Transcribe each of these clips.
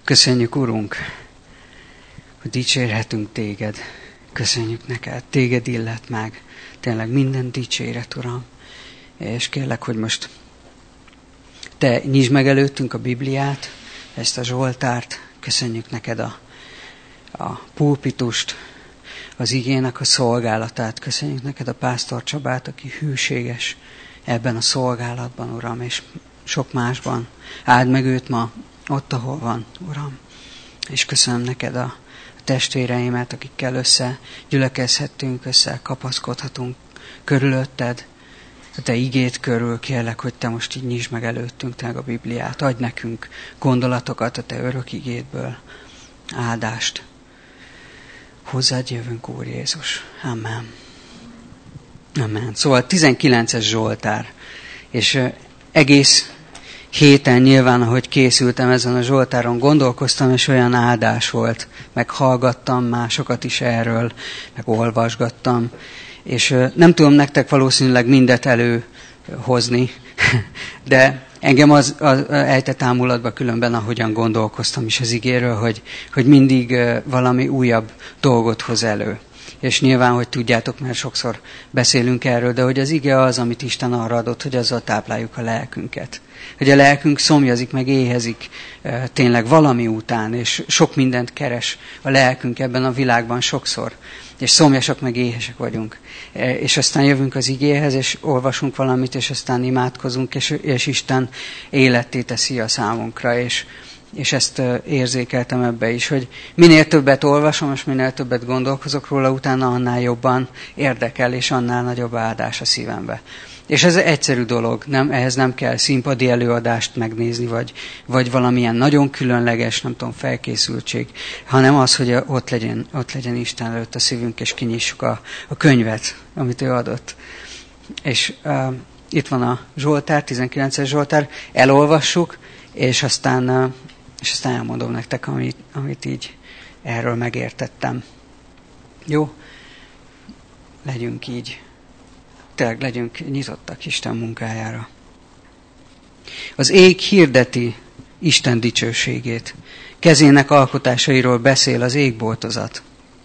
Köszönjük, Urunk, hogy dicsérhetünk Téged. Köszönjük neked, Téged illet meg. Tényleg minden dicséret, Uram. És kérlek, hogy most Te nyisd meg előttünk a Bibliát, ezt a Zsoltárt. Köszönjük neked a pulpitust, az igének a szolgálatát. Köszönjük neked a Pásztor Csabát, aki hűséges ebben a szolgálatban, Uram, és sok másban. Áld meg őt ma ott, ahol van, Uram. És köszönöm neked a testvéreimet, akikkel gyülekezhettünk, kapaszkodhatunk körülötted. A Te igéd körül, kérlek, hogy Te most így nyisd meg előttünk Te a Bibliát. Adj nekünk gondolatokat a Te örök igédből. Áldást. Hozzád jövünk, Úr Jézus. Amen. Amen. Szóval 19-es Zsoltár. És egész héten nyilván, ahogy készültem ezen a Zsoltáron, gondolkoztam, és olyan áldás volt. Meghallgattam másokat is erről, meg olvasgattam. És nem tudom nektek valószínűleg mindet előhozni, de engem az ejtett ámulatba különben, ahogyan gondolkoztam is az igéről, hogy mindig valami újabb dolgot hoz elő. És nyilván, hogy tudjátok, mert sokszor beszélünk erről, de hogy az ige az, amit Isten arra adott, hogy azzal tápláljuk a lelkünket. Hogy a lelkünk szomjazik, meg éhezik tényleg valami után, és sok mindent keres a lelkünk ebben a világban sokszor. És szomjasak, meg éhesek vagyunk. És aztán jövünk az igéhez, és olvasunk valamit, és aztán imádkozunk, és Isten életté teszi a számunkra. És ezt érzékeltem ebbe is, hogy minél többet olvasom, és minél többet gondolkozok róla, utána annál jobban érdekel, és annál nagyobb áldás a szívembe. És ez egyszerű dolog, ehhez nem kell színpadi előadást megnézni, vagy valamilyen nagyon különleges, nem tudom, felkészültség, hanem az, hogy ott legyen Isten előtt a szívünk, és kinyissuk a könyvet, amit ő adott. És itt van a Zsoltár, 19-es Zsoltár, elolvassuk, és aztán elmondom nektek, amit így erről megértettem. Jó? Legyünk így. Tényleg legyünk nyitottak Isten munkájára. Az ég hirdeti Isten dicsőségét. Kezének alkotásairól beszél az égboltozat.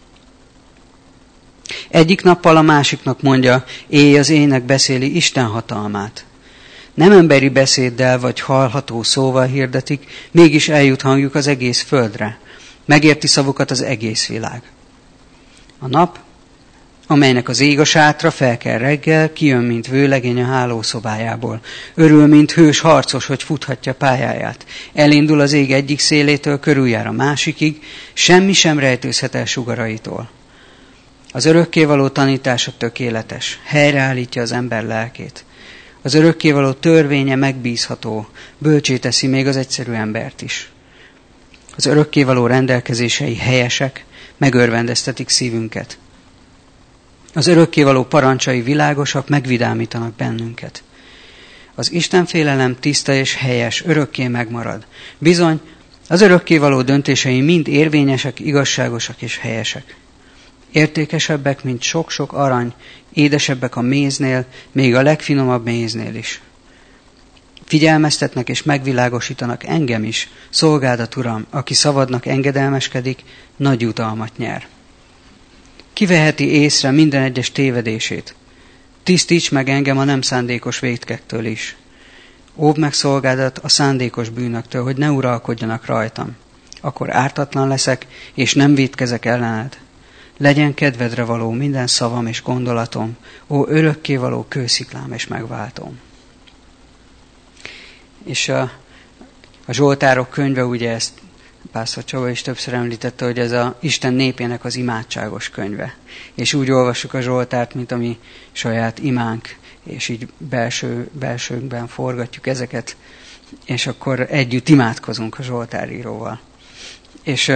Egyik nappal a másiknak mondja, éj az ének beszéli Isten hatalmát. Nem emberi beszéddel vagy hallható szóval hirdetik, mégis eljut hangjuk az egész földre. Megérti szavukat az egész világ. A nap, amelynek az ég a sátra, felkel reggel, kijön, mint vőlegény a hálószobájából. Örül, mint hős harcos, hogy futhatja pályáját. Elindul az ég egyik szélétől, körüljár a másikig, semmi sem rejtőzhet el sugaraitól. Az örökkévaló tanítása tökéletes, helyreállítja az ember lelkét. Az örökkévaló törvénye megbízható, bölcsé teszi még az egyszerű embert is. Az örökkévaló rendelkezései helyesek, megörvendeztetik szívünket. Az örökkévaló parancsai világosak, megvidámítanak bennünket. Az Istenfélelem tiszta és helyes, örökké megmarad. Bizony, az örökkévaló döntései mind érvényesek, igazságosak és helyesek. Értékesebbek, mint sok-sok arany, édesebbek a méznél, még a legfinomabb méznél is. Figyelmeztetnek és megvilágosítanak engem is, szolgádat, Uram, aki szavadnak engedelmeskedik, nagy jutalmat nyer. Kiveheti észre minden egyes tévedését. Tisztíts meg engem a nem szándékos vétkektől is. Óvd meg szolgádat a szándékos bűnöktől, hogy ne uralkodjanak rajtam. Akkor ártatlan leszek, és nem vétkezek ellened. Legyen kedvedre való minden szavam és gondolatom, ó örökkévaló kősziklám és megváltom. És a Zsoltárok könyve, ugye ezt Pásztor Csaba is többször említette, hogy ez az Isten népének az imádságos könyve. És úgy olvassuk a Zsoltárt, mint a mi saját imánk, és így belsőnkben forgatjuk ezeket, és akkor együtt imádkozunk a Zsoltáríróval. És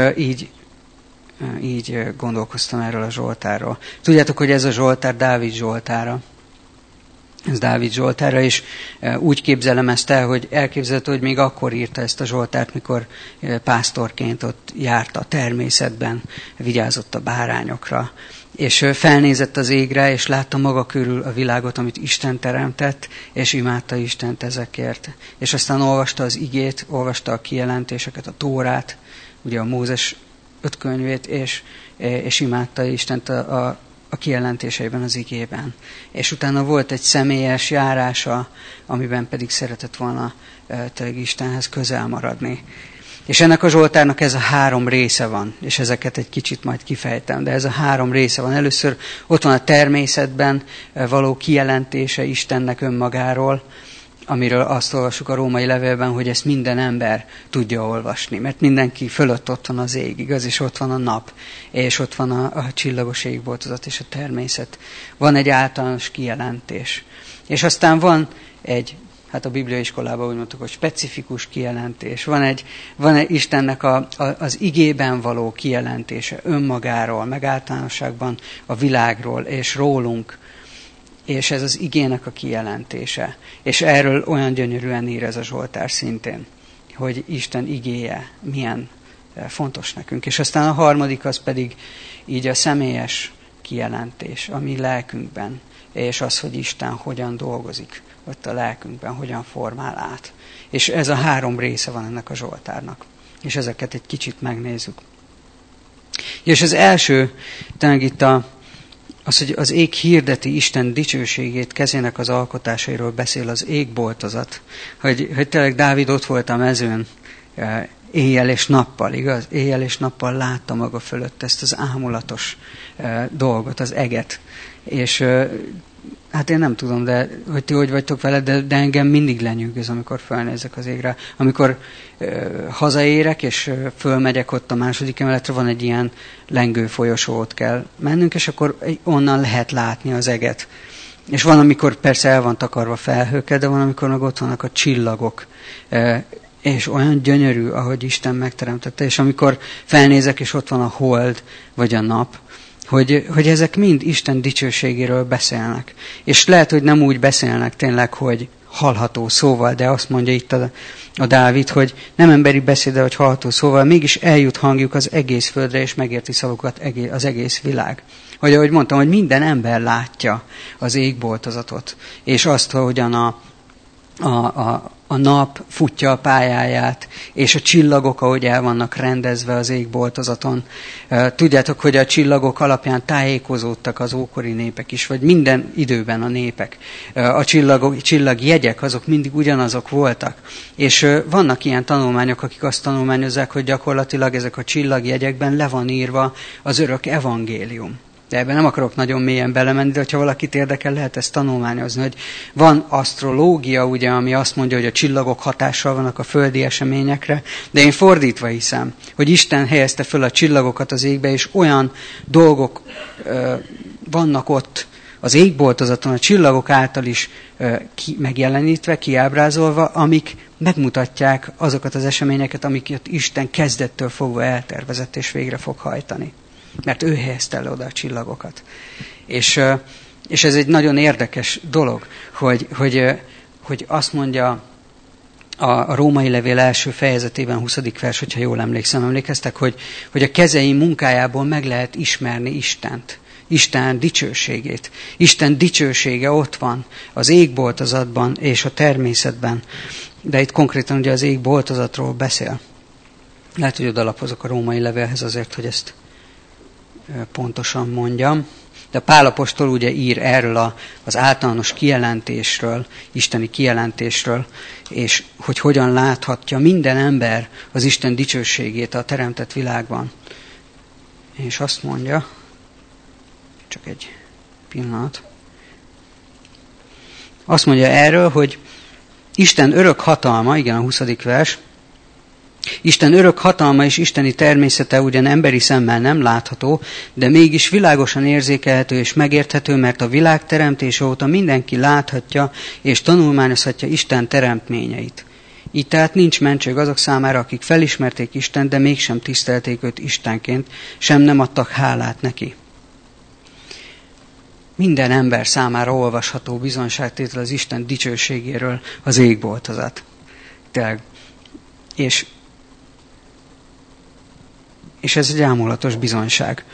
így gondolkoztam erről a Zsoltárról. Tudjátok, hogy ez a Zsoltár Dávid Zsoltára. Ez Dávid Zsoltára, és úgy képzelem ezt el, hogy elképzelhető, hogy még akkor írta ezt a Zsoltárt, mikor pásztorként ott járt a természetben, vigyázott a bárányokra, és felnézett az égre, és látta maga körül a világot, amit Isten teremtett, és imádta Istent ezekért. És aztán olvasta az igét, olvasta a kijelentéseket, a Tórát, ugye a Mózes 5 könyvét, és imádta Istent a kijelentéseiben, az igében. És utána volt egy személyes járása, amiben pedig szeretett volna tényleg Istenhez közel maradni. És ennek a Zsoltárnak ez a 3 része van, és ezeket egy kicsit majd kifejtem, de ez a 3 része van. Először ott van a természetben való kijelentése Istennek önmagáról, amiről azt olvassuk a római levélben, hogy ezt minden ember tudja olvasni, mert mindenki fölött ott van az ég, igaz, és ott van a nap, és ott van a csillagos égboltozat és a természet. Van egy általános kijelentés. És aztán van egy, hát a Biblia iskolában úgy mondtuk, hogy specifikus kijelentés. Van egy Istennek az igében való kijelentése önmagáról, meg általánosságban a világról és rólunk, és ez az igének a kijelentése. És erről olyan gyönyörűen ír ez a Zsoltár szintén, hogy Isten igéje milyen fontos nekünk. És aztán a harmadik az pedig így a személyes kijelentés, a mi lelkünkben, és az, hogy Isten hogyan dolgozik ott a lelkünkben, hogyan formál át. És ez a 3 része van ennek a Zsoltárnak. És ezeket egy kicsit megnézzük. És az első, tényleg itt az, hogy az ég hirdeti Isten dicsőségét, kezének az alkotásairól beszél az égboltozat. Hogy tényleg Dávid ott volt a mezőn éjjel és nappal, igaz? Éjjel és nappal látta maga fölött ezt az ámulatos dolgot, az eget. És hát én nem tudom, de hogy ti hogy vagytok vele, de engem mindig lenyűgöz, amikor felnézek az égre. Amikor hazaérek, és fölmegyek ott a 2. emeletre, van egy ilyen lengő folyosó, ott kell mennünk, és akkor onnan lehet látni az eget. És van, amikor persze el van takarva felhőkkel, de van, amikor meg ott vannak a csillagok. És olyan gyönyörű, ahogy Isten megteremtette. És amikor felnézek, és ott van a hold, vagy a nap, hogy ezek mind Isten dicsőségéről beszélnek. És lehet, hogy nem úgy beszélnek tényleg, hogy hallható szóval, de azt mondja itt a Dávid, hogy nem emberi beszéde, hogy hallható szóval, mégis eljut hangjuk az egész földre, és megérti szavukat az egész világ. Hogy ahogy mondtam, hogy minden ember látja az égboltozatot, és azt, hogyan a nap futja a pályáját, és a csillagok, ahogy el vannak rendezve az égboltozaton. Tudjátok, hogy a csillagok alapján tájékozódtak az ókori népek is, vagy minden időben a népek. A csillagjegyek, azok mindig ugyanazok voltak. És vannak ilyen tanulmányok, akik azt tanulmányozzák, hogy gyakorlatilag ezek a csillagjegyekben le van írva az örök evangélium. De ebben nem akarok nagyon mélyen belemenni, de ha valakit érdekel, lehet ezt tanulmányozni, hogy van asztrológia, ugye, ami azt mondja, hogy a csillagok hatással vannak a földi eseményekre, de én fordítva hiszem, hogy Isten helyezte föl a csillagokat az égbe, és olyan dolgok vannak ott az égboltozaton, a csillagok által is megjelenítve, kiábrázolva, amik megmutatják azokat az eseményeket, amiket Isten kezdettől fogva eltervezett és végre fog hajtani. Mert ő helyezte le oda a csillagokat. És ez egy nagyon érdekes dolog, hogy azt mondja a római levél első fejezetében, 20. vers, hogyha jól emlékeztek, hogy a kezei munkájából meg lehet ismerni Istent. Isten dicsőségét. Isten dicsősége ott van az égboltozatban és a természetben. De itt konkrétan ugye az égboltozatról beszél. Lehet, hogy odalapozok a római levélhez azért, hogy ezt pontosan mondjam. De Pál apostol ugye ír erről az általános kijelentésről, isteni kijelentésről, és hogy hogyan láthatja minden ember az Isten dicsőségét a teremtett világban. És azt mondja, csak egy pillanat, azt mondja erről, hogy Isten örök hatalma, igen, a 20. vers, Isten örök hatalma és isteni természete ugyan emberi szemmel nem látható, de mégis világosan érzékelhető és megérthető, mert a világ teremtése óta mindenki láthatja és tanulmányozhatja Isten teremtményeit. Így tehát nincs mentség azok számára, akik felismerték Istent, de mégsem tisztelték őt Istenként, sem nem adtak hálát neki. minden ember számára olvasható bizonyságtétel az Isten dicsőségéről az égboltozat. Tényleg. És ez egy ámulatos bizonyság.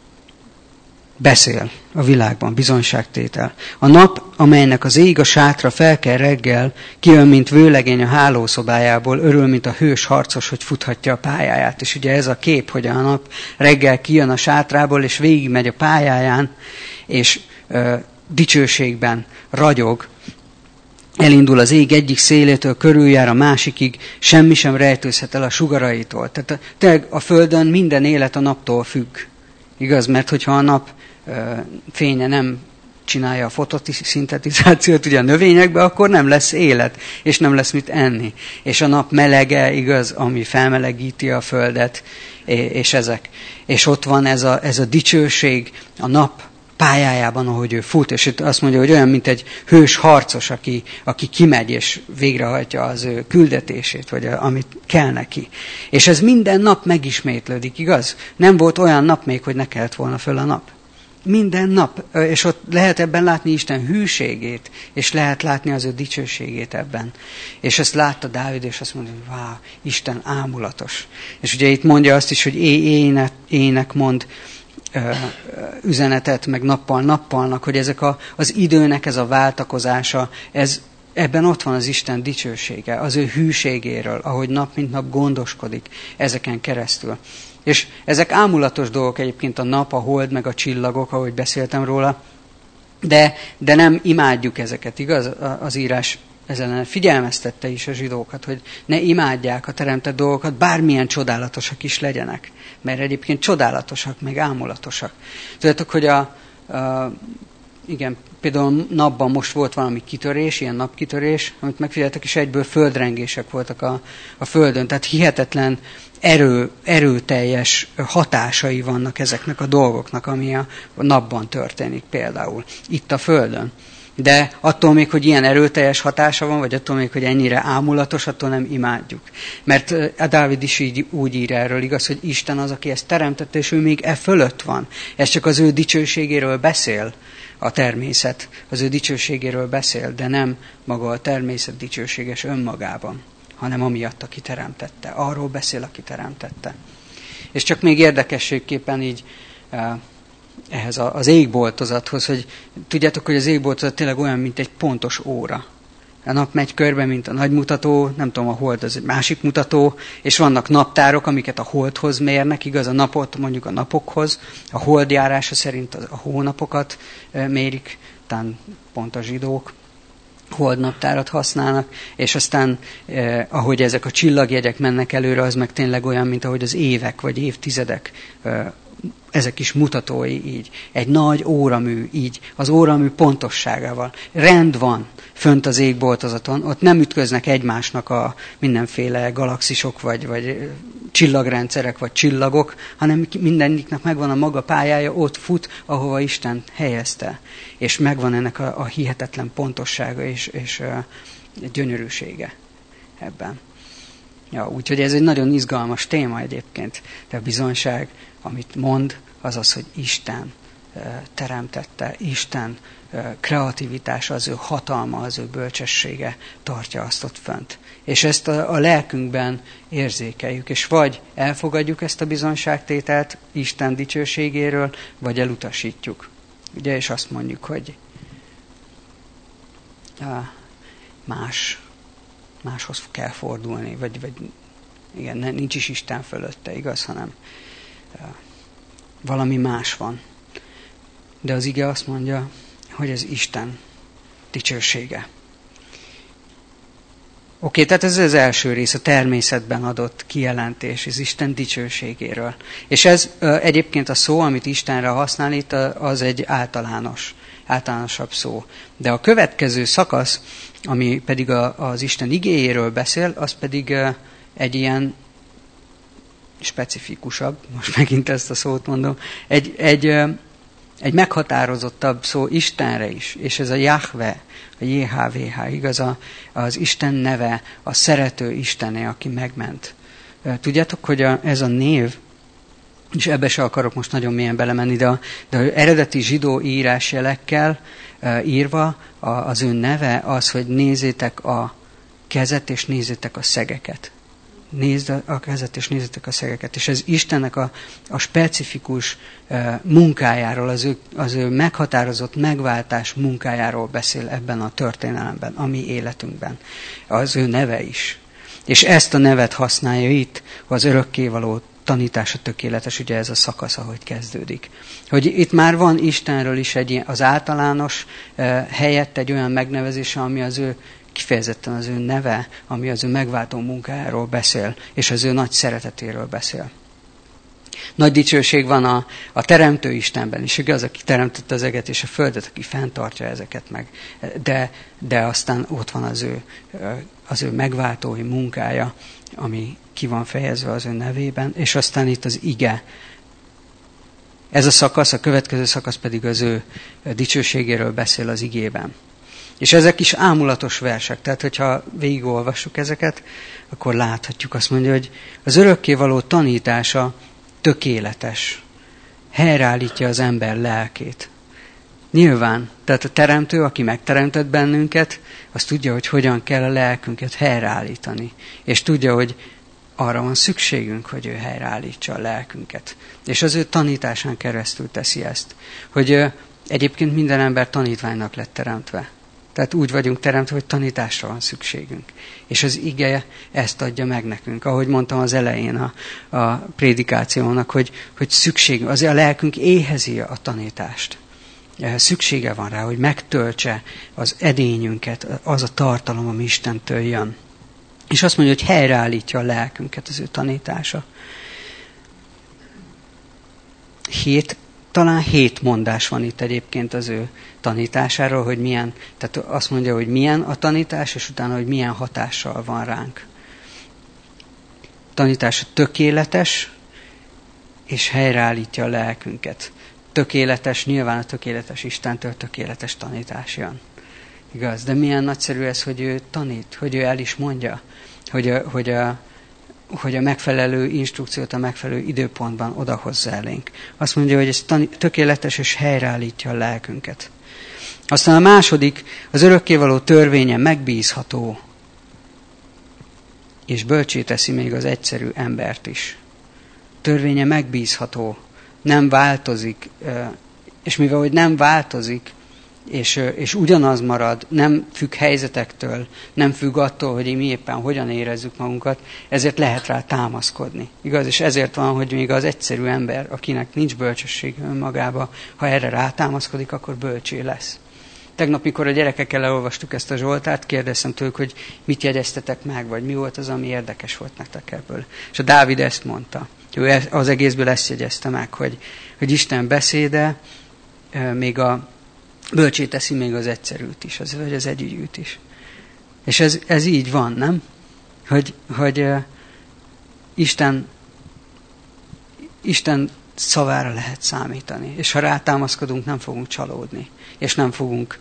Beszél a világban, bizonyságtétel. A nap, amelynek az ég a sátra felkel reggel, kijön, mint vőlegény a hálószobájából, örül, mint a hős harcos, hogy futhatja a pályáját. És ugye ez a kép, hogy a nap reggel kijön a sátrából, és végigmegy a pályáján, és dicsőségben ragyog, elindul az ég egyik szélétől, körüljár a másikig, semmi sem rejtőzhet el a sugaraitól. Tehát a Földön minden élet a naptól függ. Igaz? Mert hogyha a nap fénye nem csinálja a fotoszintetizációt ugye a növényekbe, akkor nem lesz élet, és nem lesz mit enni. És a nap melege, igaz, ami felmelegíti a Földet, és ezek. És ott van ez a dicsőség a nap pályájában, ahogy ő fut, és itt azt mondja, hogy olyan, mint egy hős harcos, aki kimegy és végrehajtja az ő küldetését, vagy amit kell neki. És ez minden nap megismétlődik, igaz? Nem volt olyan nap még, hogy ne kellett volna föl a nap. Minden nap, és ott lehet ebben látni Isten hűségét, és lehet látni az ő dicsőségét ebben. És ezt látta Dávid, és azt mondja, hogy wow, Isten ámulatos. És ugye itt mondja azt is, hogy ének mond üzenetet, meg nappalnak, hogy ezek az időnek ez a váltakozása, ebben ott van az Isten dicsősége, az ő hűségéről, ahogy nap mint nap gondoskodik ezeken keresztül. És ezek ámulatos dolgok egyébként, a nap, a hold, meg a csillagok, ahogy beszéltem róla, de nem imádjuk ezeket, igaz? Az írás ezen figyelmeztette is a zsidókat, hogy ne imádják a teremtett dolgokat, bármilyen csodálatosak is legyenek. Mert egyébként csodálatosak, meg ámulatosak. Tudjátok, hogy igen, például napban most volt valami kitörés, ilyen napkitörés, amit megfigyeltek, és egyből földrengések voltak a Földön. Tehát hihetetlen erőteljes hatásai vannak ezeknek a dolgoknak, ami a napban történik például, itt a Földön. De attól még, hogy ilyen erőteljes hatása van, vagy attól még, hogy ennyire ámulatos, attól nem imádjuk. Mert a Dávid is úgy ír erről, igaz, hogy Isten az, aki ezt teremtette, és ő még fölött van. Ez csak az ő dicsőségéről beszél, a természet. Az ő dicsőségéről beszél, de nem maga a természet dicsőséges önmagában, hanem amiatt, aki teremtette. Arról beszél, aki teremtette. És csak még érdekességképpen így ehhez az égboltozathoz, hogy tudjátok, hogy az égboltozat tényleg olyan, mint egy pontos óra. A nap megy körbe, mint a nagy mutató, nem tudom, a hold az egy másik mutató, és vannak naptárok, amiket a holdhoz mérnek, igaz, a napot mondjuk a napokhoz, a hold járása szerint a hónapokat mérik, talán pont a zsidók holdnaptárat használnak, és aztán ahogy ezek a csillagjegyek mennek előre, az meg tényleg olyan, mint ahogy az évek vagy évtizedek ezek is mutatói így. Egy nagy óramű így, az óramű pontosságával. Rend van fönt az égboltozaton, ott nem ütköznek egymásnak a mindenféle galaxisok, vagy csillagrendszerek, vagy csillagok, hanem mindeniknek megvan a maga pályája, ott fut, ahova Isten helyezte. És megvan ennek a hihetetlen pontossága és gyönyörűsége ebben. Ja, úgyhogy ez egy nagyon izgalmas téma egyébként, de a bizonyság, amit mond, az az, hogy Isten teremtette, Isten kreativitása, az ő hatalma, az ő bölcsessége tartja azt ott fönt. És ezt a lelkünkben érzékeljük, és vagy elfogadjuk ezt a bizonyságtételt Isten dicsőségéről, vagy elutasítjuk. Ugye, és azt mondjuk, hogy máshoz kell fordulni, vagy igen, nincs is Isten fölötte, igaz, hanem valami más van. De az ige azt mondja, hogy ez Isten dicsősége. Oké, tehát ez az első rész, a természetben adott kijelentés, az Isten dicsőségéről. És ez egyébként a szó, amit Istenre használ itt, az egy általánosabb szó. De a következő szakasz, ami pedig az Isten igéjéről beszél, az pedig egy specifikusabb, most megint ezt a szót mondom, egy meghatározottabb szó Istenre is, és ez a Jahve, a JHVH, igaz, az Isten neve, a szerető Istené, aki megment. Tudjátok, hogy ez a név, és ebbe se akarok most nagyon mélyen belemenni, de az eredeti zsidó írásjelekkel írva az ő neve az, hogy nézzétek a kezet és nézzétek a szegeket. Nézd a kezet és nézzétek a szegeket. És ez Istennek a specifikus munkájáról, az ő meghatározott megváltás munkájáról beszél ebben a történelemben, a mi életünkben. Az ő neve is. És ezt a nevet használja itt, az örökkévaló tanítása tökéletes, ugye ez a szakasz, ahogy kezdődik. Hogy itt már van Istenről is az általános helyett egy olyan megnevezése, ami az ő kifejezetten az ő neve, ami az ő megváltó munkájáról beszél, és az ő nagy szeretetéről beszél. Nagy dicsőség van a Teremtő Istenben is, igaz, aki teremtette az eget és a földet, aki fenntartja ezeket meg. De aztán ott van az ő megváltói munkája, ami ki van fejezve az ő nevében, és aztán itt az ige. Ez a szakasz, a következő szakasz pedig az ő dicsőségéről beszél az igében. És ezek is ámulatos versek, tehát hogyha végigolvassuk ezeket, akkor láthatjuk, azt mondja, hogy az örökkévaló tanítása tökéletes, helyreállítja az ember lelkét. Nyilván, tehát a teremtő, aki megteremtett bennünket, az tudja, hogy hogyan kell a lelkünket helyreállítani. És tudja, hogy arra van szükségünk, hogy ő helyreállítsa a lelkünket. És az ő tanításán keresztül teszi ezt. Hogy egyébként minden ember tanítványnak lett teremtve. Tehát úgy vagyunk teremtve, hogy tanításra van szükségünk. És az ige ezt adja meg nekünk. Ahogy mondtam az elején a prédikációnak, hogy szükségünk, az a lelkünk éhezi a tanítást. Szüksége van rá, hogy megtöltse az edényünket, az a tartalom, ami Istentől jön. És azt mondja, hogy helyreállítja a lelkünket az ő tanítása. Talán 7 mondás van itt egyébként az ő tanításáról, hogy milyen, tehát azt mondja, hogy milyen a tanítás, és utána, hogy milyen hatással van ránk. Tanítása tökéletes, és helyreállítja a lelkünket. Tökéletes, nyilván a tökéletes Istentől tökéletes tanítás jön. Igaz, de milyen nagyszerű ez, hogy ő tanít, hogy ő el is mondja, hogy a megfelelő instrukciót a megfelelő időpontban odahozza elénk. Azt mondja, hogy ez tökéletes és helyreállítja a lelkünket. Aztán a második, az örökkévaló törvénye megbízható, és bölcsé teszi még az egyszerű embert is. Törvénye megbízható, nem változik, és mivel hogy nem változik, és ugyanaz marad, nem függ helyzetektől, nem függ attól, hogy mi éppen hogyan érezzük magunkat, ezért lehet rá támaszkodni. Igaz? És ezért van, hogy még az egyszerű ember, akinek nincs bölcsesség önmagába, ha erre rátámaszkodik, akkor bölcsé lesz. Tegnap, mikor a gyerekekkel elolvastuk ezt a Zsoltárt, kérdeztem tőlük, hogy mit jegyeztetek meg, vagy mi volt az, ami érdekes volt nektek ebből. És a Dávid ezt mondta. Ő az egészből ezt jegyezte meg, hogy Isten beszéde még bölcsé teszi még az egyszerűt is, vagy az együgyűt is. És ez így van, nem? Hogy Isten szavára lehet számítani. És ha rátámaszkodunk, nem fogunk csalódni. És nem fogunk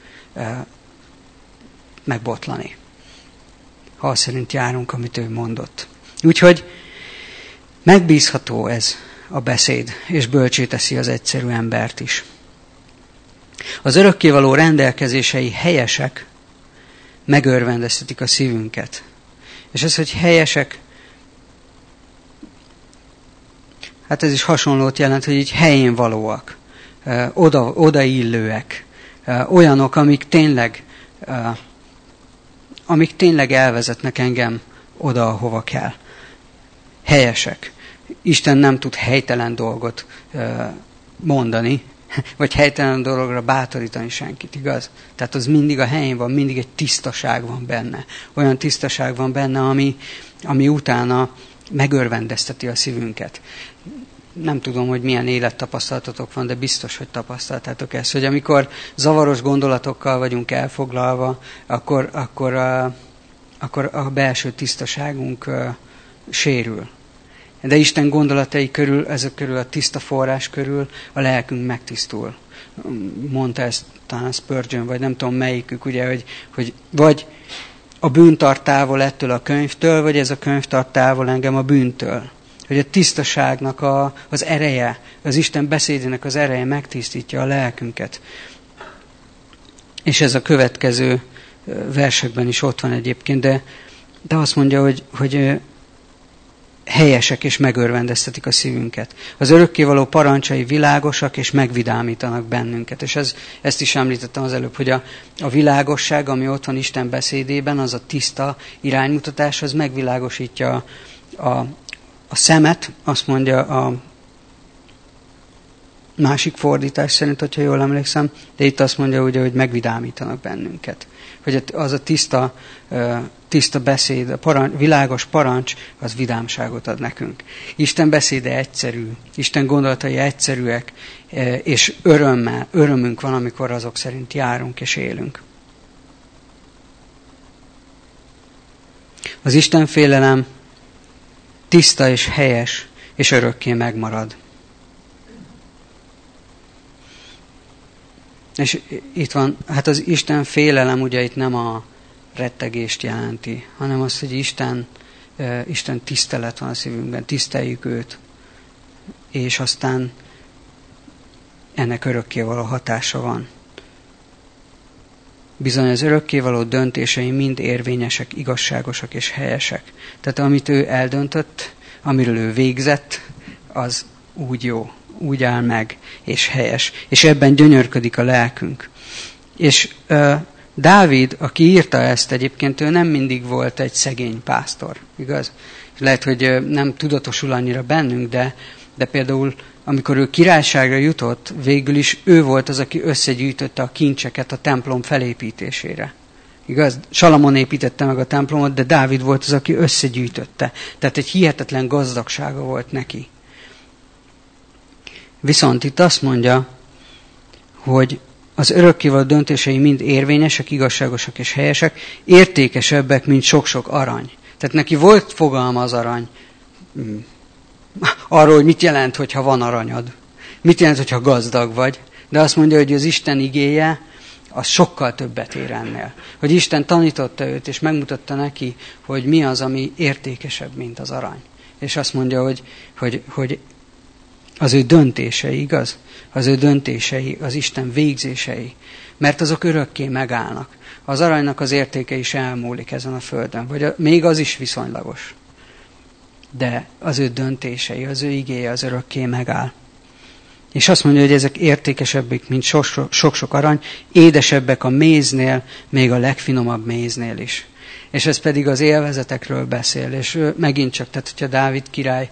megbotlani. Ha azt szerint járunk, amit ő mondott. Úgyhogy megbízható ez a beszéd, és bölcsé teszi az egyszerű embert is. Az örökkévaló rendelkezései helyesek, megörvendeztetik a szívünket. És ez, hogy helyesek, hát ez is hasonlót jelent, hogy így helyén valóak, odaillőek, olyanok, amik tényleg elvezetnek engem oda, ahova kell. Helyesek. Isten nem tud helytelen dolgot mondani, vagy helytelen dologra bátorítani senkit, igaz? Tehát az mindig a helyén van, mindig egy tisztaság van benne. Olyan tisztaság van benne, ami utána megörvendezteti a szívünket. Nem tudom, hogy milyen élettapasztalatotok van, de biztos, hogy tapasztaltátok ezt, hogy amikor zavaros gondolatokkal vagyunk elfoglalva, akkor a belső tisztaságunk sérül. De Isten gondolatai körül, ezek körül, a tiszta forrás körül a lelkünk megtisztul. Mondta ezt talán Spurgeon, vagy nem tudom melyikük, ugye, hogy vagy a bűn tart távol ettől a könyvtől, vagy ez a könyv tart távol engem a bűntől. hogy a tisztaságnak az ereje, az Isten beszédének az ereje megtisztítja a lelkünket. És ez a következő versekben is ott van egyébként, de azt mondja, hogy helyesek és megörvendeztetik a szívünket. Az örökkévaló parancsai világosak és megvidámítanak bennünket. És ezt is említettem az előbb, hogy a világosság, ami ott van Isten beszédében, az a tiszta iránymutatás, az megvilágosítja a szemet, azt mondja a másik fordítás szerint, hogyha jól emlékszem, de itt azt mondja ugye, hogy megvidámítanak bennünket. Hogy az a tiszta beszéd, világos parancs, az vidámságot ad nekünk. Isten beszéde egyszerű, Isten gondolatai egyszerűek, és örömünk van, amikor azok szerint járunk és élünk. Az Isten félelem tiszta és helyes, és örökké megmarad. És itt van, hát az Isten félelem ugye itt nem a rettegést jelenti, hanem azt, hogy Isten tisztelet van a szívünkben, tiszteljük őt, és aztán ennek örökkévaló hatása van. Bizony az örökkévaló döntései mind érvényesek, igazságosak és helyesek. Tehát amit ő eldöntött, amiről ő végzett, az úgy jó, úgy áll meg, és helyes. És ebben gyönyörködik a lelkünk. És Dávid, aki írta ezt egyébként, ő nem mindig volt egy szegény pásztor, igaz? Lehet, hogy nem tudatosul annyira bennünk, de például amikor ő királyságra jutott, végül is ő volt az, aki összegyűjtötte a kincseket a templom felépítésére. Igaz? Salamon építette meg a templomot, de Dávid volt az, aki összegyűjtötte. Tehát egy hihetetlen gazdagsága volt neki. Viszont itt azt mondja, hogy az örökkévaló döntései mind érvényesek, igazságosak és helyesek, értékesebbek, mint sok-sok arany. Tehát neki volt fogalma az arany. Arról, hogy mit jelent, hogyha van aranyad. Mit jelent, hogyha gazdag vagy. De azt mondja, hogy az Isten igéje, az sokkal többet ér ennél. Hogy Isten tanította őt, és megmutatta neki, hogy mi az, ami értékesebb, mint az arany. És azt mondja, hogy az ő döntései, igaz? Az ő döntései, az Isten végzései. Mert azok örökké megállnak. Az aranynak az értéke is elmúlik ezen a földön. Vagy még az is viszonylagos. De az ő döntései, az ő igéje az örökké megáll. És azt mondja, hogy ezek értékesebbek, mint sok-sok arany, édesebbek a méznél, még a legfinomabb méznél is. És ez pedig az élvezetekről beszél. És megint csak, tehát hogyha Dávid király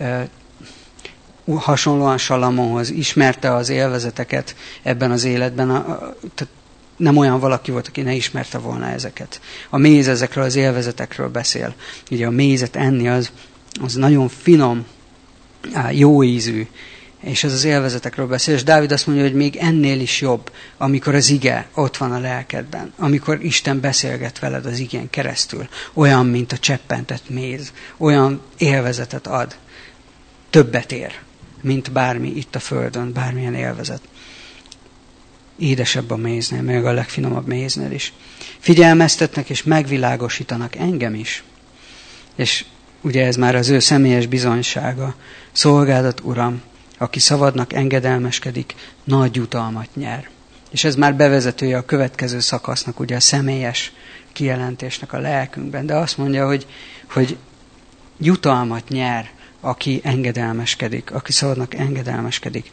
hasonlóan Salamonhoz ismerte az élvezeteket ebben az életben, tehát nem olyan valaki volt, aki ne ismerte volna ezeket. A méz ezekről az élvezetekről beszél. Ugye a mézet enni az nagyon finom, jó ízű, és ez az élvezetekről beszél. És Dávid azt mondja, hogy még ennél is jobb, amikor az ige ott van a lelkedben, amikor Isten beszélget veled az igén keresztül, olyan, mint a cseppentett méz, olyan élvezetet ad, többet ér, mint bármi itt a földön, bármilyen élvezet. Édesebb a méznél, még a legfinomabb méznél is. Figyelmeztetnek és megvilágosítanak engem is. És ugye ez már az ő személyes bizonysága. Szolgálat, Uram, aki szavadnak engedelmeskedik, nagy jutalmat nyer. És ez már bevezetője a következő szakasznak, ugye a személyes kijelentésnek a lelkünkben. De azt mondja, hogy jutalmat nyer, aki engedelmeskedik, aki szavadnak engedelmeskedik.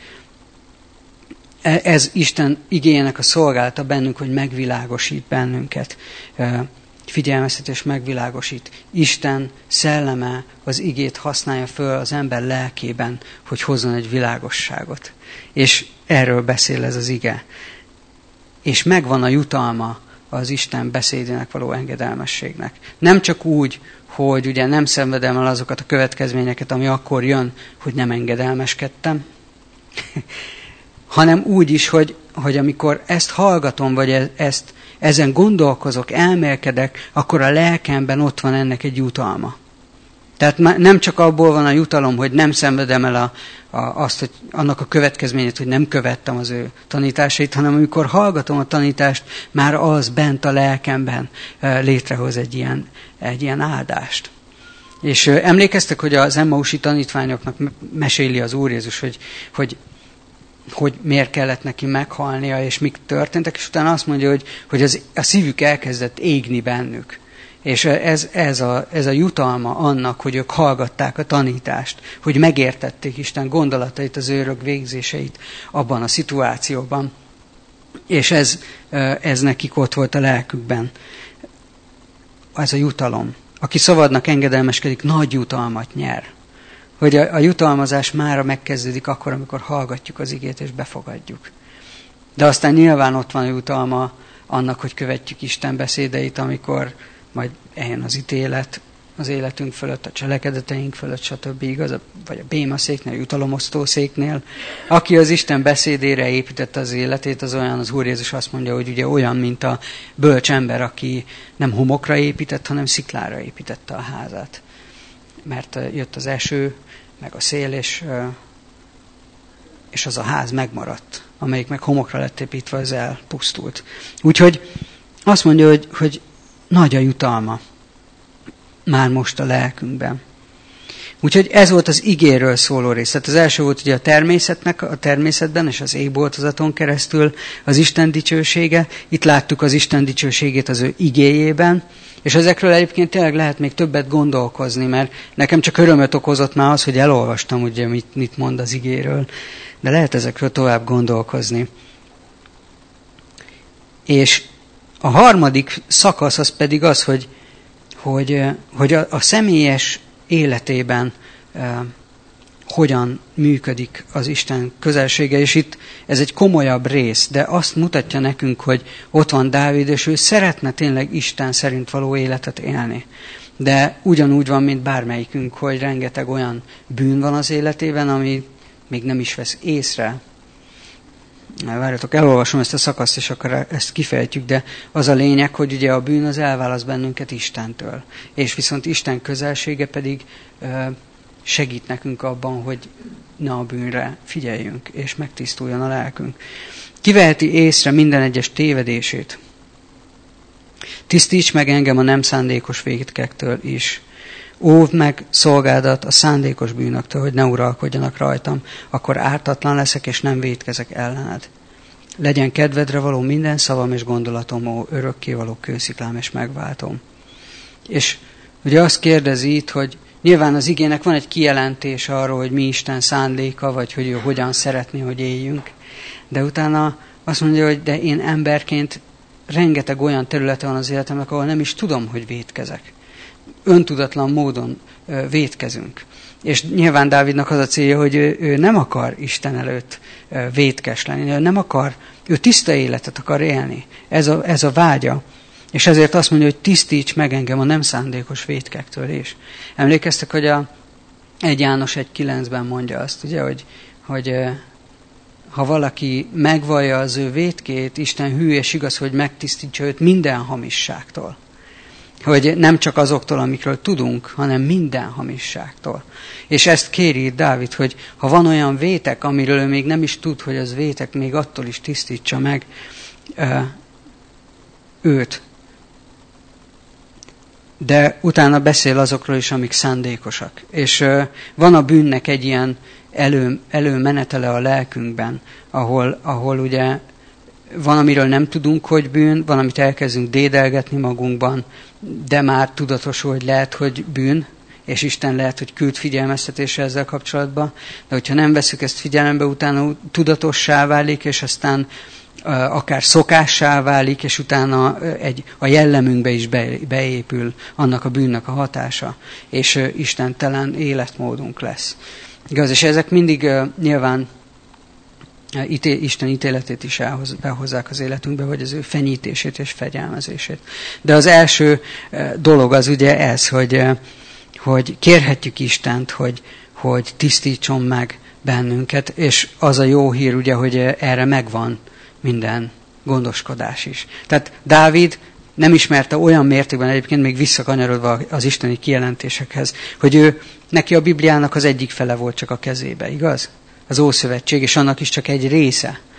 Ez Isten igéjének a szolgálata bennünk, hogy megvilágosít bennünket. Figyelmeztet és megvilágosít. Isten szelleme az igét használja föl az ember lelkében, hogy hozzon egy világosságot. És erről beszél ez az ige. És megvan a jutalma az Isten beszédének való engedelmességnek. Nem csak úgy, hogy ugye nem szenvedem el azokat a következményeket, ami akkor jön, hogy nem engedelmeskedtem, hanem úgy is, hogy amikor ezt hallgatom, vagy ezen gondolkozok, elmélkedek, akkor a lelkemben ott van ennek egy jutalma. Tehát nem csak abból van a jutalom, hogy nem szenvedem el azt, hogy annak a következményét, hogy nem követtem az ő tanításait, hanem amikor hallgatom a tanítást, már az bent a lelkemben létrehoz egy ilyen áldást. És emlékeztek, hogy az Emmausi tanítványoknak meséli az Úr Jézus, hogy miért kellett neki meghalnia, és mik történtek, és utána azt mondja, hogy a szívük elkezdett égni bennük. És ez a jutalma annak, hogy ők hallgatták a tanítást, hogy megértették Isten gondolatait, az örök végzéseit abban a szituációban. És ez nekik ott volt a lelkükben. Ez a jutalom. Aki szabadnak engedelmeskedik, nagy jutalmat nyer. Hogy a jutalmazás mára megkezdődik akkor, amikor hallgatjuk az igét és befogadjuk. De aztán nyilván ott van a jutalma annak, hogy követjük Isten beszédeit, amikor majd eljön az ítélet az életünk fölött, a cselekedeteink fölött, stb. Igaz? Vagy a bémaszéknél, a jutalomosztószéknél. Aki az Isten beszédére építette az életét, az olyan, az Úr Jézus azt mondja, hogy ugye olyan, mint a bölcs ember, aki nem homokra épített, hanem sziklára építette a házát. Mert jött az eső, meg a szél, és az a ház megmaradt, amelyik meg homokra lett építve, az elpusztult. Úgyhogy azt mondja, hogy nagy a jutalma már most a lelkünkben. Úgyhogy ez volt az igéről szóló rész. Tehát az első volt ugye a természetben, és az égboltozaton keresztül az Isten dicsősége. Itt láttuk az Isten dicsőségét az ő igéjében, és ezekről egyébként tényleg lehet még többet gondolkozni, mert nekem csak örömöt okozott már az, hogy elolvastam, ugye, mit mond az igéről, de lehet ezekről tovább gondolkozni. És a harmadik szakasz az pedig az, hogy a személyes életében hogyan működik az Isten közelsége, és itt ez egy komolyabb rész, de azt mutatja nekünk, hogy ott van Dávid, és ő szeretne tényleg Isten szerint való életet élni. De ugyanúgy van, mint bármelyikünk, hogy rengeteg olyan bűn van az életében, ami még nem is vesz észre. Várjatok, elolvasom ezt a szakaszt, és akkor ezt kifejtjük, de az a lényeg, hogy ugye a bűn az elválaszt bennünket Istentől. És viszont Isten közelsége pedig segít nekünk abban, hogy ne a bűnre figyeljünk, és megtisztuljon a lelkünk. Kiveheti észre minden egyes tévedését. Tisztíts meg engem a nem szándékos vétkektől is. Óvd meg szolgádat a szándékos bűnöktől, hogy ne uralkodjanak rajtam, akkor ártatlan leszek, és nem vétkezek ellened. Legyen kedvedre való minden szavam és gondolatom, ó örökkévaló kősziklám és megváltom. És ugye azt kérdezi itt, hogy nyilván az igének van egy kijelentés arról, hogy mi Isten szándéka, vagy hogy ő hogyan szeretné, hogy éljünk. De utána azt mondja, hogy de én emberként rengeteg olyan területe van az életemnek, ahol nem is tudom, hogy vétkezek. Öntudatlan módon vétkezünk. És nyilván Dávidnak az a célja, hogy ő nem akar Isten előtt vétkes lenni, ő tiszta életet akar élni. Ez a vágya. És ezért azt mondja, hogy tisztíts meg engem a nem szándékos vétkektől is. Emlékeztek, hogy a 1 János 1.9-ben mondja azt, ugye, hogy ha valaki megvallja az ő vétkét, Isten hű és igaz, hogy megtisztítsa őt minden hamisságtól. Hogy nem csak azoktól, amikről tudunk, hanem minden hamisságtól. És ezt kéri Dávid, hogy ha van olyan vétek, amiről ő még nem is tud, hogy az vétek, még attól is tisztítsa meg őt. De utána beszél azokról is, amik szándékosak. És van a bűnnek egy ilyen előmenetele a lelkünkben, ahol ugye van, amiről nem tudunk, hogy bűn, van, amit elkezdünk dédelgetni magunkban, de már tudatosul, hogy lehet, hogy bűn, és Isten lehet, hogy küld figyelmeztetésre ezzel kapcsolatban, de hogyha nem veszük ezt figyelembe, utána tudatossá válik, és aztán akár szokássá válik, és utána a jellemünkbe is beépül annak a bűnnek a hatása, és istentelen életmódunk lesz. Igaz, és ezek mindig nyilván Isten ítéletét is behozzák az életünkbe, vagy az ő fenyítését és fegyelmezését. De az első dolog az ugye ez, hogy kérhetjük Istent, hogy tisztítson meg bennünket, és az a jó hír ugye, hogy erre megvan minden gondoskodás is. Tehát Dávid nem ismerte olyan mértékben, egyébként még visszakanyarodva az isteni kijelentésekhez, hogy neki a Bibliának az egyik fele volt csak a kezébe, igaz? Az Ószövetség, és annak is csak egy része.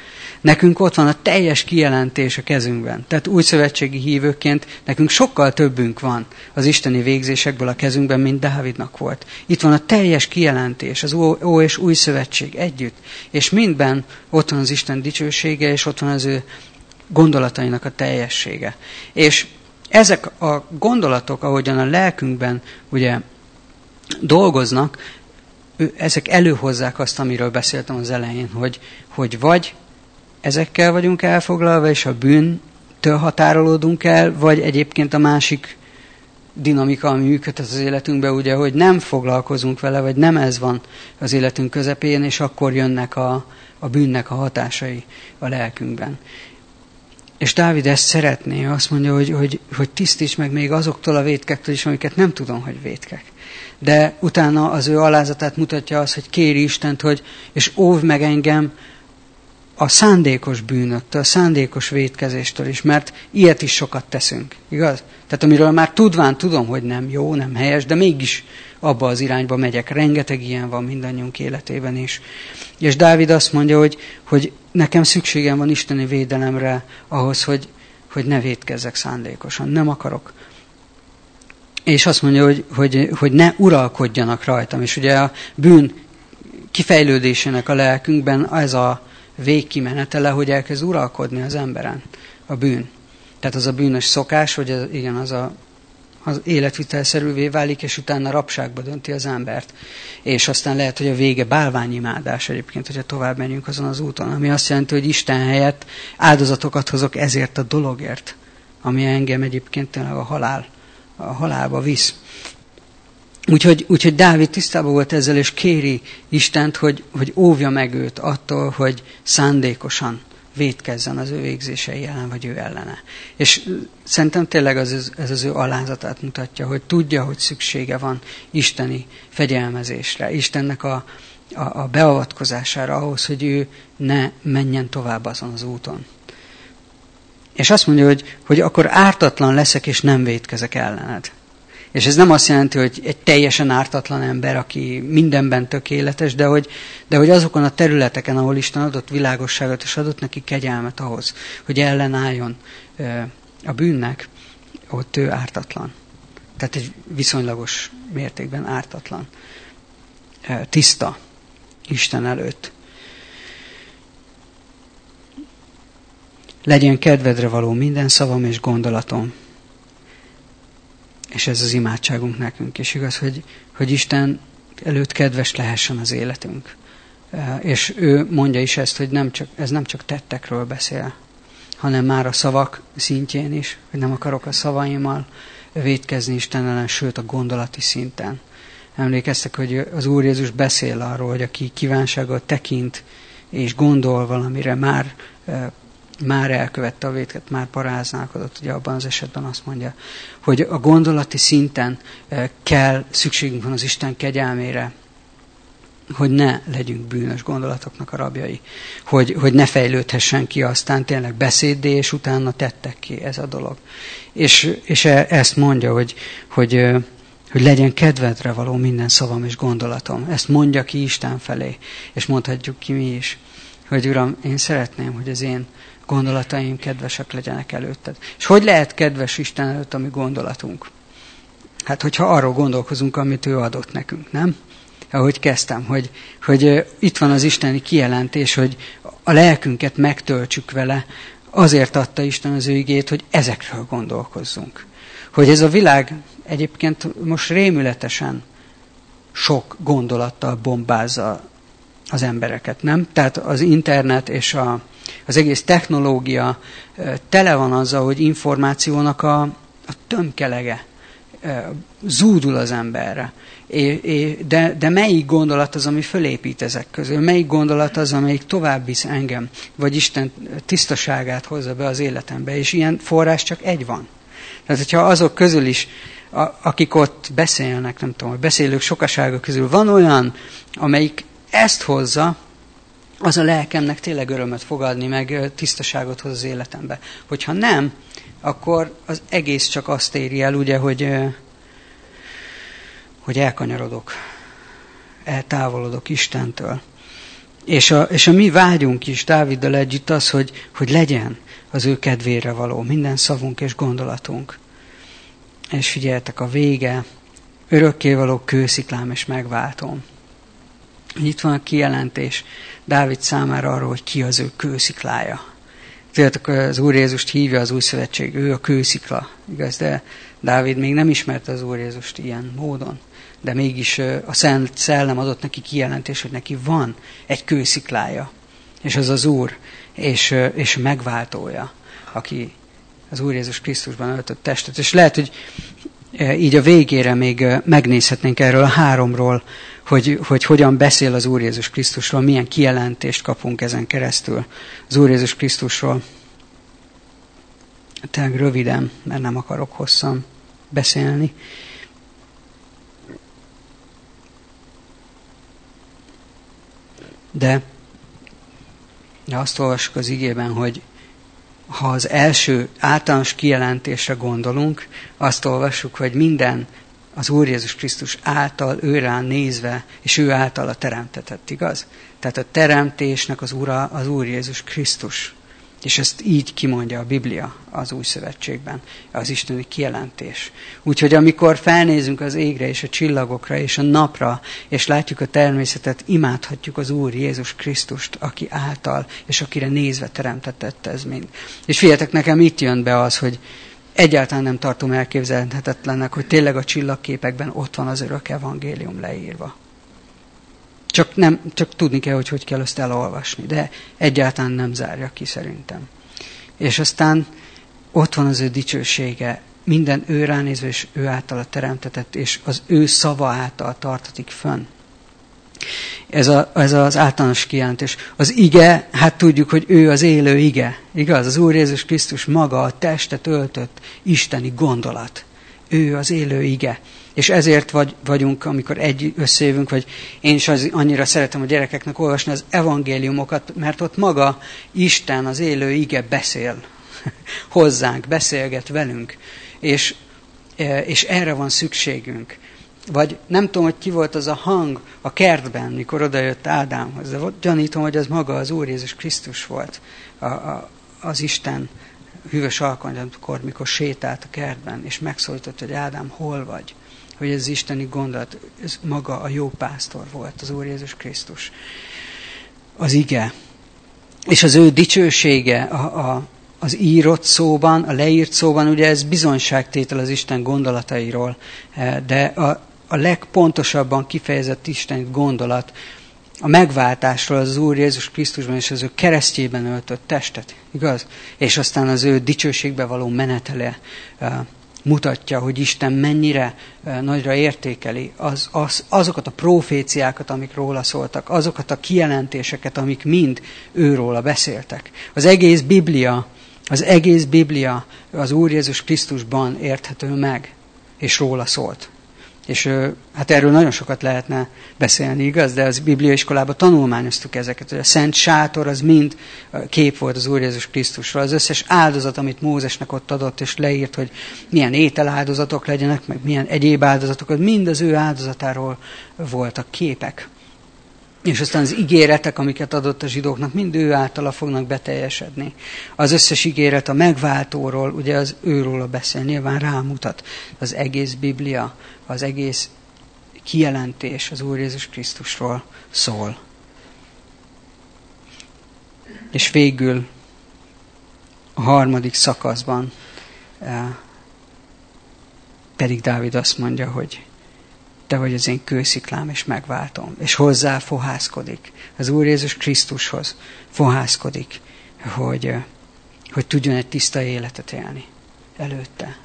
Nekünk ott van a teljes kijelentés a kezünkben. Tehát újszövetségi hívőként nekünk sokkal többünk van az isteni végzésekből a kezünkben, mint Dávidnak volt. Itt van a teljes kijelentés, az Ó és Új Szövetség együtt. És mindben ott van az Isten dicsősége, és ott van az ő gondolatainak a teljessége. És ezek a gondolatok, ahogyan a lelkünkben ugye dolgoznak, ezek előhozzák azt, amiről beszéltem az elején, hogy vagy ezekkel vagyunk elfoglalva, és a bűntől határolódunk el, vagy egyébként a másik dinamika, ami működhet az életünkben, ugye, hogy nem foglalkozunk vele, vagy nem ez van az életünk közepén, és akkor jönnek a bűnnek a hatásai a lelkünkben. És Dávid ezt szeretné, azt mondja, hogy tisztíts meg még azoktól a vétkektől is, amiket nem tudom, hogy vétkek. De utána az ő alázatát mutatja az, hogy kéri Istent, és óvj meg engem a szándékos bűnöktől, a szándékos vétkezéstől is, mert ilyet is sokat teszünk, igaz? Tehát amiről már tudván tudom, hogy nem jó, nem helyes, de mégis abba az irányba megyek. Rengeteg ilyen van mindannyiunk életében is. És Dávid azt mondja, hogy nekem szükségem van isteni védelemre ahhoz, hogy ne vétkezzek szándékosan. Nem akarok. És azt mondja, hogy ne uralkodjanak rajtam. És ugye a bűn kifejlődésének a lelkünkben ez a végkimenetele, hogy elkezd uralkodni az emberen a bűn. Tehát az a bűnös szokás, hogy az életvitelszerűvé válik, és utána rabságba dönti az embert. És aztán lehet, hogy a vége bálványimádás egyébként, hogyha tovább menjünk azon az úton. Ami azt jelenti, hogy Isten helyett áldozatokat hozok ezért a dologért, ami engem egyébként tényleg a halálba visz. Úgyhogy Dávid tisztában volt ezzel, és kéri Istent, hogy óvja meg őt attól, hogy szándékosan vétkezzen az ő végzései ellen, vagy ő ellene. És szerintem tényleg ez az ő alázatát mutatja, hogy tudja, hogy szüksége van isteni fegyelmezésre, Istennek a beavatkozására ahhoz, hogy ő ne menjen tovább azon az úton. És azt mondja, hogy akkor ártatlan leszek, és nem vétkezek ellened. És ez nem azt jelenti, hogy egy teljesen ártatlan ember, aki mindenben tökéletes, de hogy azokon a területeken, ahol Isten adott világosságot, és adott neki kegyelmet ahhoz, hogy ellenálljon a bűnnek, ott ő ártatlan. Tehát egy viszonylagos mértékben ártatlan. Tiszta Isten előtt. Legyen kedvedre való minden szavam és gondolatom. És ez az imádságunk nekünk. És igaz, hogy Isten előtt kedves lehessen az életünk. És ő mondja is ezt, hogy ez nem csak tettekről beszél, hanem már a szavak szintjén is, hogy nem akarok a szavaimmal vétkezni Isten ellen, sőt a gondolati szinten. Emlékeztek, hogy az Úr Jézus beszél arról, hogy aki kívánsággal tekint és gondol valamire, már elkövette a vétket, már paráználkodott, ugye abban az esetben azt mondja, hogy a gondolati szinten szükségünk van az Isten kegyelmére, hogy ne legyünk bűnös gondolatoknak a rabjai, hogy ne fejlődhessen ki aztán tényleg beszéddé, és utána tettek ki ez a dolog. És ezt mondja, hogy legyen kedvedre való minden szavam és gondolatom. Ezt mondja ki Isten felé, és mondhatjuk ki mi is, hogy Uram, én szeretném, hogy az én gondolataim kedvesek legyenek előtted. És hogy lehet kedves Isten előtt a mi gondolatunk? Hát, hogyha arról gondolkozunk, amit ő adott nekünk, nem? Ahogy kezdtem, hogy itt van az isteni kijelentés, hogy a lelkünket megtöltsük vele, azért adta Isten az ő igét, hogy ezekről gondolkozzunk. Hogy ez a világ egyébként most rémületesen sok gondolattal bombázza az embereket, nem? Tehát az internet és az egész technológia tele van azzal, hogy információnak a tömkelege zúdul az emberre. De melyik gondolat az, ami fölépít ezek közül? Melyik gondolat az, amelyik tovább visz engem, vagy Isten tisztaságát hozza be az életembe? És ilyen forrás csak egy van. Tehát, hogyha azok közül is, akik ott beszélnek, nem tudom, a beszélők sokasága közül van olyan, amelyik ezt hozza, az a lelkemnek tényleg örömet fog adni, meg tisztaságot hoz az életembe. Hogyha nem, akkor az egész csak azt éri el, ugye, hogy elkanyarodok, eltávolodok Istentől. És a mi vágyunk is Dáviddal együtt az, hogy legyen az ő kedvére való minden szavunk és gondolatunk. És figyeljetek, a vége, örökkévaló kősziklám és megváltom. Itt van a kijelentés Dávid számára arról, hogy ki az ő kősziklája. Tudjátok, az Úr Jézust hívja az új szövetség, ő a kőszikla, igaz? De Dávid még nem ismerte az Úr Jézust ilyen módon. De mégis a Szent Szellem adott neki kijelentés, hogy neki van egy kősziklája. És az az Úr, és megváltója, aki az Úr Jézus Krisztusban öltött testet. És lehet, hogy így a végére még megnézhetnénk erről a 3-ról, hogy hogyan beszél az Úr Jézus Krisztusról, milyen kijelentést kapunk ezen keresztül az Úr Jézus Krisztusról. Tényleg röviden, mert nem akarok hosszan beszélni. De azt olvassuk az igében, hogy ha az első általános kijelentésre gondolunk, azt olvassuk, hogy minden az Úr Jézus Krisztus által, őrá nézve, és ő által a teremtetett, igaz? Tehát a teremtésnek az Ura az Úr Jézus Krisztus. És ezt így kimondja a Biblia az Új Szövetségben, az isteni kijelentés. Úgyhogy amikor felnézünk az égre, és a csillagokra, és a napra, és látjuk a természetet, imádhatjuk az Úr Jézus Krisztust, aki által, és akire nézve teremtetett ez mind. És figyeljetek, nekem itt jön be az, hogy egyáltalán nem tartom elképzelhetetlennek, hogy tényleg a csillagképekben ott van az örök evangélium leírva. Csak tudni kell, hogy kell ezt elolvasni, de egyáltalán nem zárja ki szerintem. És aztán ott van az ő dicsősége, minden ő ránézve, és ő által a teremtetett, és az ő szava által tartatik fönn. Ez az általános kijelentés. Az ige, hát tudjuk, hogy ő az élő ige. Igaz? Az Úr Jézus Krisztus maga a testet öltött isteni gondolat. Ő az élő ige. És ezért vagyunk, amikor összejövünk, vagy én is annyira szeretem a gyerekeknek olvasni az evangéliumokat, mert ott maga Isten, az élő ige beszél hozzánk, beszélget velünk. És erre van szükségünk. Vagy nem tudom, hogy ki volt az a hang a kertben, mikor odajött Ádámhoz, de gyanítom, hogy az maga az Úr Jézus Krisztus volt, az Isten hűvös alkalmakkor, mikor sétált a kertben, és megszólított, hogy Ádám, hol vagy? Hogy ez az isteni gondolat, ez maga a jó pásztor volt, az Úr Jézus Krisztus. Az ige. És az ő dicsősége az írott szóban, a leírt szóban, ugye ez bizonyságtétel az Isten gondolatairól, de a legpontosabban kifejezett Isten gondolat a megváltásról az Úr Jézus Krisztusban és az ő keresztjében öltött testet, igaz? És aztán az ő dicsőségbe való menetele mutatja, hogy Isten mennyire nagyra értékeli azokat a proféciákat, amik róla szóltak, azokat a kijelentéseket, amik mind őróla beszéltek. Az egész Biblia az Úr Jézus Krisztusban érthető meg, és róla szólt. És hát erről nagyon sokat lehetne beszélni, igaz? De az bibliaiskolában tanulmányoztuk ezeket, hogy a Szent Sátor az mind kép volt az Úr Jézus Krisztusról. Az összes áldozat, amit Mózesnek ott adott, és leírt, hogy milyen ételáldozatok legyenek, meg milyen egyéb áldozatok, mind az ő áldozatáról voltak képek. És aztán az ígéretek, amiket adott a zsidóknak, mind ő általa fognak beteljesedni. Az összes ígéret a megváltóról, ugye az őróla beszél, nyilván rámutat. Az egész Biblia, az egész kijelentés az Úr Jézus Krisztusról szól. És végül a 3. szakaszban pedig Dávid azt mondja, hogy te vagy az én kősziklám, és megváltom. És hozzá fohászkodik. Az Úr Jézus Krisztushoz fohászkodik, hogy tudjon egy tiszta életet élni előtte.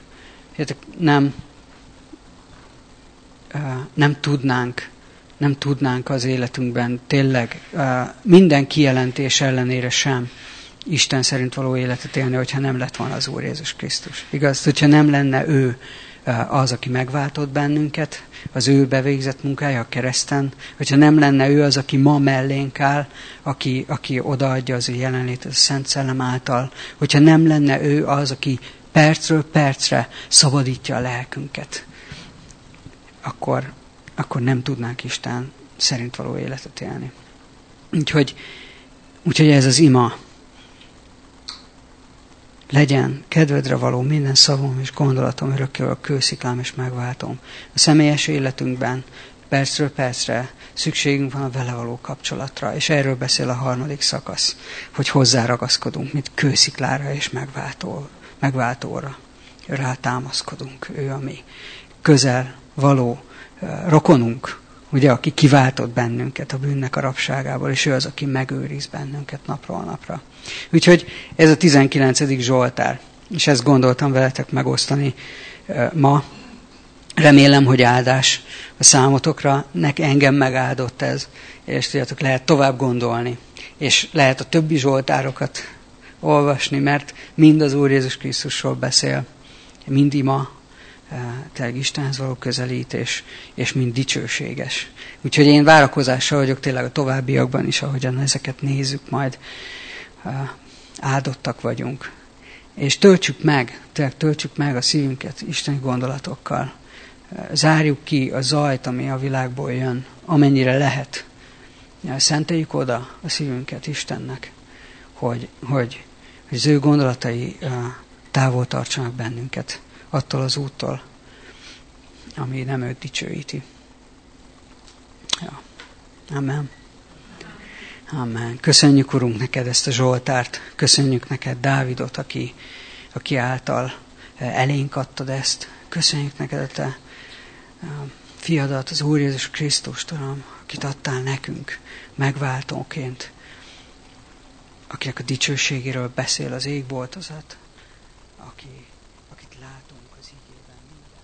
Nem tudnánk az életünkben tényleg minden kijelentés ellenére sem Isten szerint való életet élni, hogyha nem lett volna az Úr Jézus Krisztus. Igaz? Hogyha nem lenne ő az, aki megváltott bennünket, az ő bevégzett munkája a kereszten, hogyha nem lenne ő az, aki ma mellénk áll, aki odaadja az ő jelenlétet a Szent Szellem által, hogyha nem lenne ő az, aki percről percre szabadítja a lelkünket, akkor nem tudnánk Isten szerint való életet élni. Úgyhogy ez az ima. Legyen kedvedre való minden szavom és gondolatom, örökkévaló kősziklám és megváltom. A személyes életünkben percről percre szükségünk van a vele való kapcsolatra, és erről beszél a 3. szakasz, hogy hozzáragaszkodunk, mint kősziklára és megváltóra. Rátámaszkodunk, ő a mi közel való rokonunk, ugye, aki kiváltott bennünket a bűnnek a rabságából, és ő az, aki megőriz bennünket napról napra. Úgyhogy ez a 19. Zsoltár, és ezt gondoltam veletek megosztani ma. Remélem, hogy áldás a számotokra, engem megáldott ez, és tudjátok, lehet tovább gondolni, és lehet a többi zsoltárokat olvasni, mert mind az Úr Jézus Krisztusról beszél, mind ima, tényleg Istenhez való közelítés, és mind dicsőséges. Úgyhogy én várakozással vagyok tényleg a továbbiakban is, ahogyan ezeket nézzük, majd áldottak vagyunk. És töltsük meg a szívünket isteni gondolatokkal. Zárjuk ki a zajt, ami a világból jön, amennyire lehet. Szenteljük oda a szívünket Istennek, hogy az ő gondolatai távol tartsanak bennünket attól az úttól, ami nem őt dicsőíti. Ja. Amen. Amen. Köszönjük, Urunk, neked ezt a Zsoltárt. Köszönjük neked Dávidot, aki által elénk adtad ezt. Köszönjük neked a te fiadat, az Úr Jézus Krisztust, Uram, akit adtál nekünk megváltóként, akinek a dicsőségéről beszél az égboltozat, akit látunk az igében minden.